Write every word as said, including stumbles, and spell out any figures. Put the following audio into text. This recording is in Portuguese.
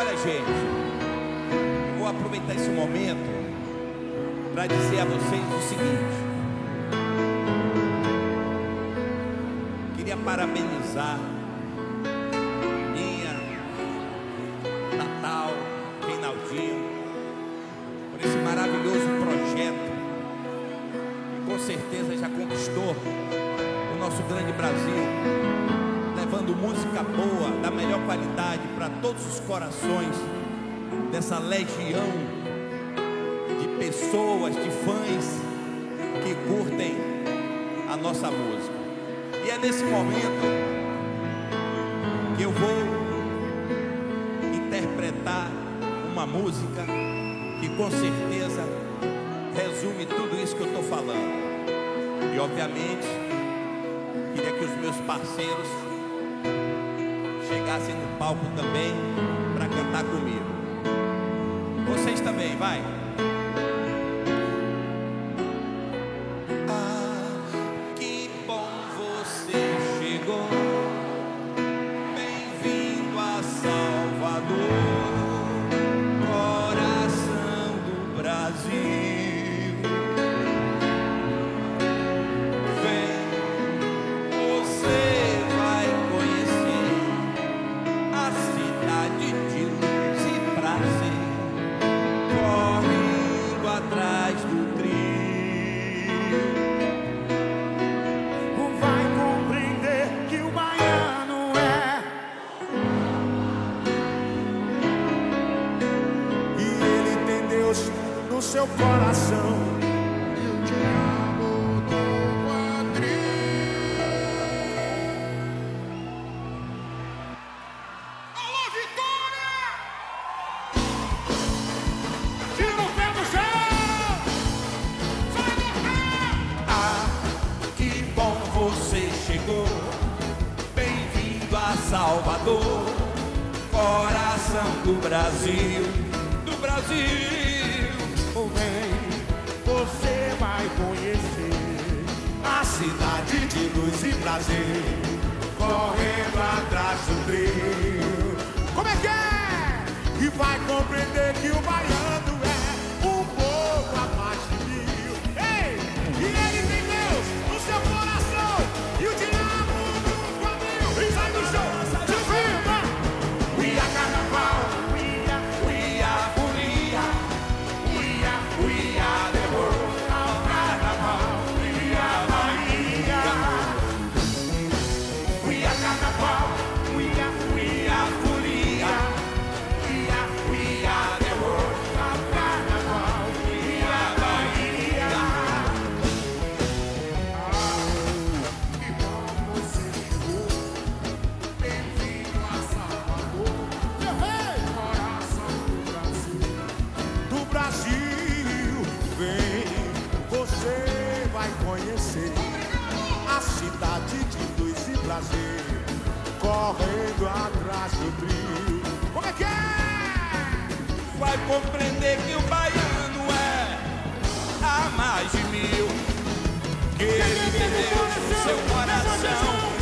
Olha, gente, eu vou aproveitar esse momento para dizer a vocês o seguinte. Queria parabenizar minha, Natal, Reinaldinho, por esse maravilhoso projeto que com certeza já conquistou o nosso grande Brasil, levando música boa, da melhor qualidade para todos os corações dessa legião de pessoas, de fãs que curtem a nossa música. E é nesse momento que eu vou interpretar uma música que com certeza resume tudo isso que eu estou falando. E obviamente queria que os meus parceiros chegassem no palco também para cantar comigo. Vocês também, vai. Ah, que bom você chegou. Bem-vindo a Salvador, coração do Brasil. Vem, você vai conhecer a cidade de luz e prazer, correndo atrás do trio. Vai compreender que o baiano é, e ele tem Deus no seu coração. Eu te amo do quadril. Alô, Vitória! Tira o pé do chão! Sai do pé! Ah, que bom você chegou. Bem-vindo a Salvador, coração do Brasil, do Brasil. Vem, você vai conhecer a cidade de luz e prazer, correndo atrás do trio. Como é que é? E vai compreender que o baiano é um povo a mais de mil. Ei, e ele tem Deus no seu coração e o diabo no quadril. Sai do chão, se firma. We are carnaval, we are, We are folia, we are, we are the world of carnaval. We are Bahia. We are carnaval, we are, we are folia. We are, we are the world of carnaval. We are Bahia. Que bom você chegou. Bem-vindo a Salvador, coração do Brasil. Do Brasil, vem, você vai conhecer a cidade de luz e prazer, correndo atrás do trio. Como é que é? vai compreender que o baiano é a mais de mil. Que ele tem Deus no seu coração